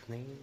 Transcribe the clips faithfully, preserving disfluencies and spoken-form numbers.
اثنين.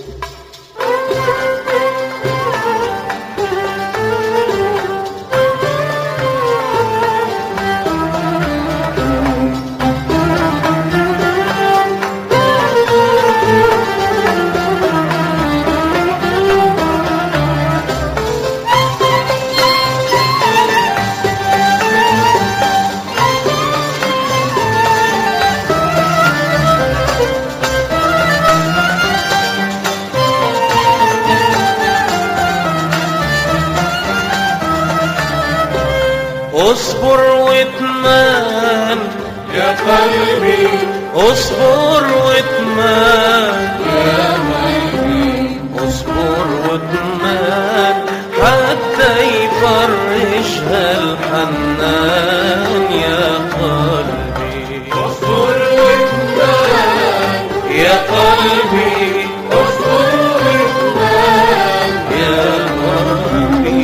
اصبر واتمان يا قلبي، اصبر واتمان يا قلبي، اصبر واتمان حتى يفرجها الحنان يا قلبي. اصبر واتمان يا قلبي، اصبر واتمان يا قلبي،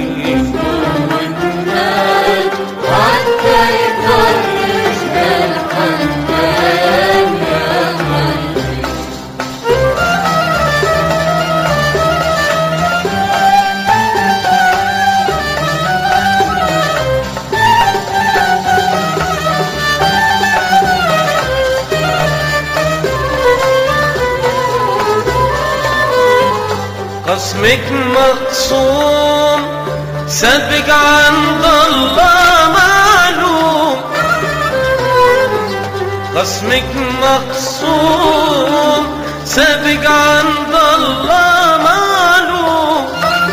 حتى يفرج الحنان يا قلبي. خصمك مقسوم سابق عند الله معلوم. خصمك مقسوم سابق عند الله معلوم.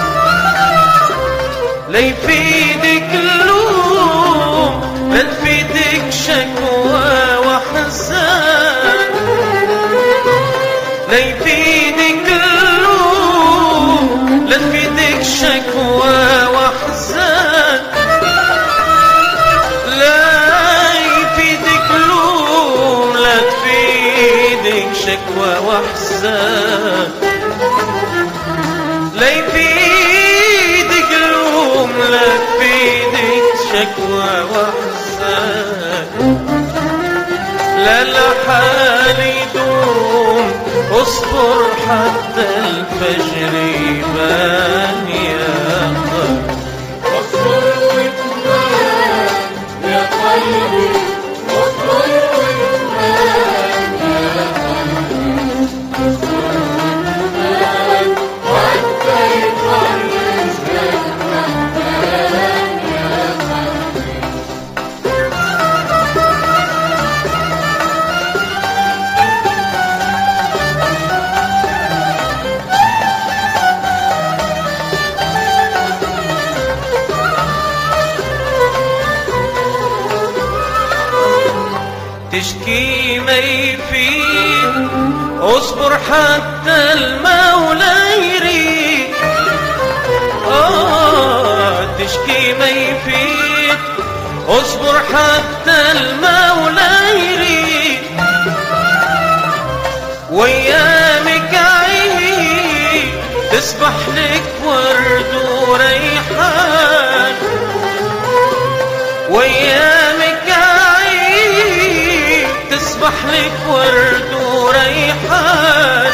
لا يفيدك اللوم، لا تفيدك شكوى وحزان. لا يفيدك اللوم، لا تفيدك شكوى وحزان. لا يفيدك لوم، لا تفيدك شكوى وحزان. لا يفيدك لوم، لا تفيدك شكوى وحزان. لا لحال يدوم، اصبر حتى الفجر يبان يا قلبي. اصبر واتمان يا قلبي، اصبر واتمان يا قلبي، اصبر واتمان حتى يفرج الحنان يا قلبي. تشكي ما يفيد، اصبر حتى المولى يريد. آه تشكي ما يفيد، اصبر حتى المولى يريد. وايامك عيد تصبح لك ورد وريحان. وايامك عيد تصبح لك ورد وريحان.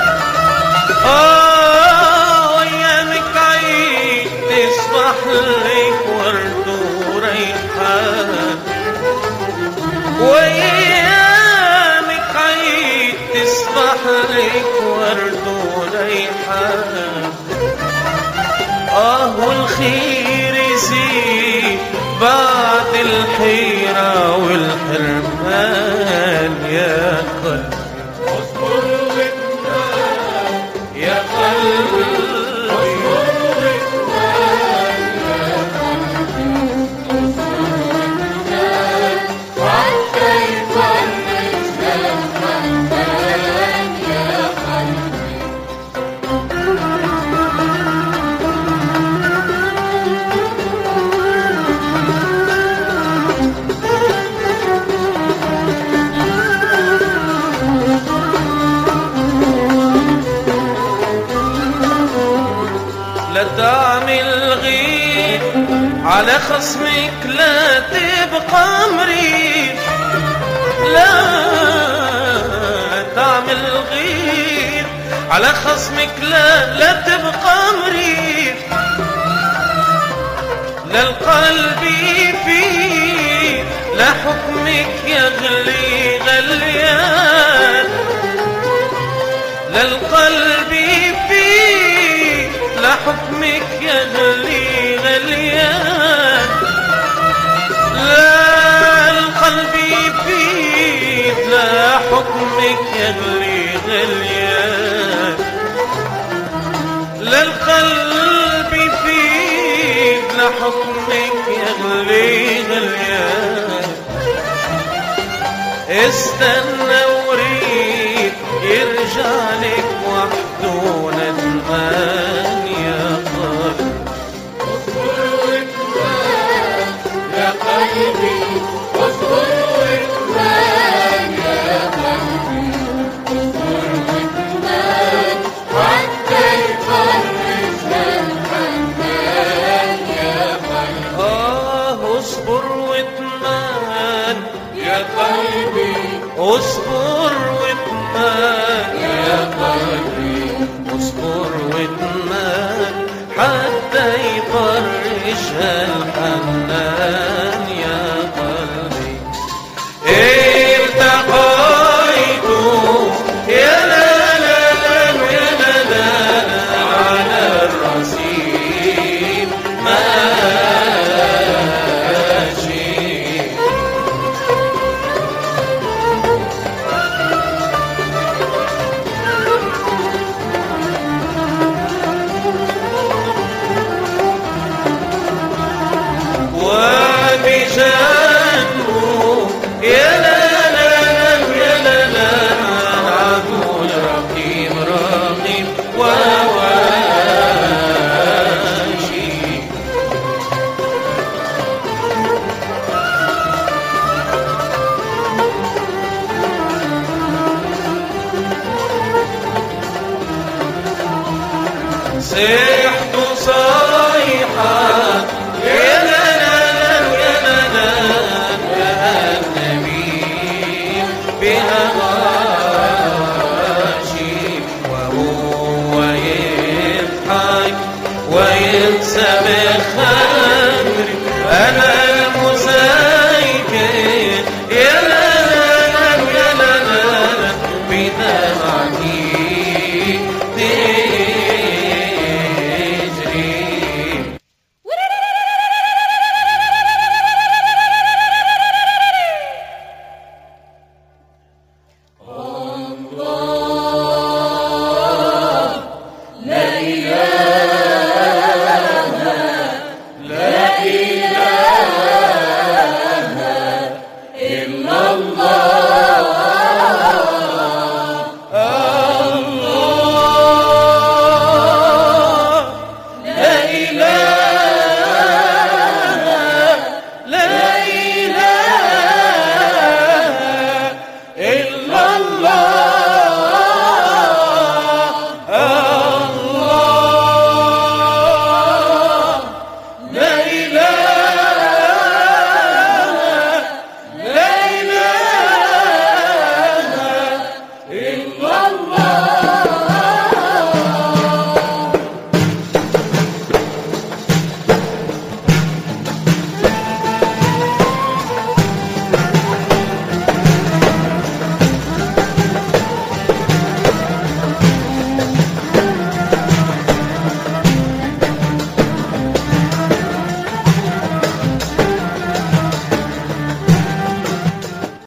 آه وايامك عيد تصبح لك ورد وريحان. وايامك عيد تصبح لك ورد وريحان. آه والخير يزيد بعد الحيرة والحرمان يا قلبي. اصبر واتمان يا قلبي، اصبر واتمان يا قلبي، اصبر واتمان حتى يفرج الحنان يا قلبي. لا تعمل غير على خصمك، لا تبقى مريض. لا تعمل غير على خصمك لا لا تبقى مريض، لا القلب فيه لا حكمك يغلي غليان، لا القلب فيه لا حكمك يغلي غليان، لا القلب فيه لا حكمك يغلي غليان، لا القلب فيه لا حكمك يغلي غليان. استنى وريد يرجع لك وحده ندمان يا قلبي. اصبر واكمل يا قلبي، اصبر واكمل يا قلبي، اصبر واكمل حتى يفرج الحنان يا قلبي. آه اصبر واطمئن يا قلبي، اصبر واطمئن يا قلبي، اصبر واطمئن حتى يفرج الحنان يا قلبي. التقيت يا لا لا لا يا لا لا على الرصيف ماشي. وبجانبه يا لا لا لا يا لا لا عدو رقيب رقيب وواشي. صيحت صيحة يا لا لا لا يا لا لا كأنني بها غاشي، وهو يضحك وينسى بخمري أنا المسيكن يا لا لا يا لا لا بدمعتي الله